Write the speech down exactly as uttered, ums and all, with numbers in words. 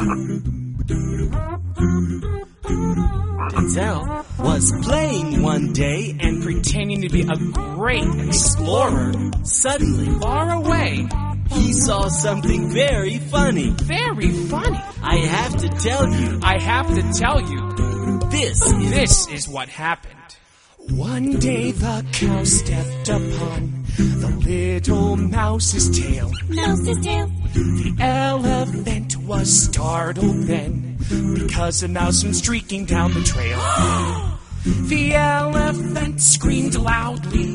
Denzel was playing one day and pretending to be a great explorer. Suddenly, Far away. he saw something very funny. Very funny. I have to tell you, I have to tell you, this is... this is what happened. One day the cow stepped upon the little mouse's tail. Mouse's tail. The elephant was startled then, because a mouse went streaking down the trail. The elephant screamed loudly.